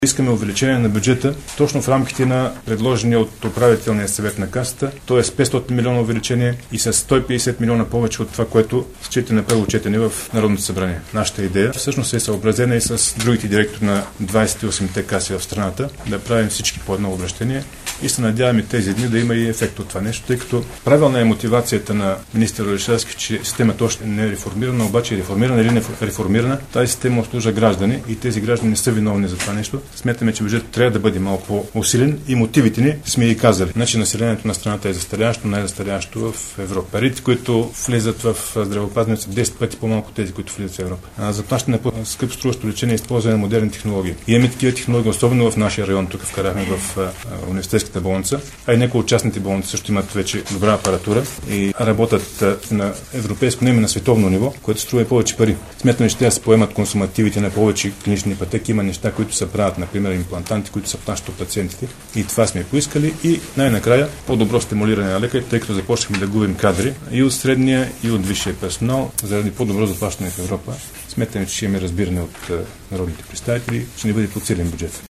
Искаме увеличение на бюджета точно в рамките на предложения от управителния съвет на Касата, т.е. 500 милиона увеличение и с 150 милиона повече от това, което счете на първо четене в Народното събрание. Нашата идея всъщност е съобразена и с другите директори на 28-те каси в страната, да правим всички по едно обращение и се надяваме тези дни да има и ефект от това нещо, тъй като правилна е мотивацията на министър Орешарски, че системата още не е реформирана, обаче реформирана или не реформирана, тази система обслужва граждани и тези граждани не са виновни за това нещо. Смятаме, че бюджетът трябва да бъде малко по-усилен и мотивите ни сме и казали. Значи населението на страната е застаряващо, най-застаряващо в Европа. Парите, които влизат в здравеопазването, са 10 пъти по-малко тези, които влизат в Европа. Заплащане на по-скъпо струващо лечение и използване на модерни технологии. И имаме такива технологии, особено в нашия район, тук в Карахме, в университетската болница, а и някои от частните болници също имат вече добра апаратура и работят на европейско, не на световно ниво, което струва повече пари. Смятаме, че трябва да се поемат консумативите на повече клинични пътеки. Има неща, които се правят, например, имплантанти, които са плащат от пациентите. И това сме поискали. И най-накрая по-добро стимулиране на лекарите, тъй като започнахме да губим кадри и от средния, и от висшия персонал, заради по-добро заплащане в Европа. Смятаме, че ще имаме разбиране от народните представители, че не бъде подсилен бюджет.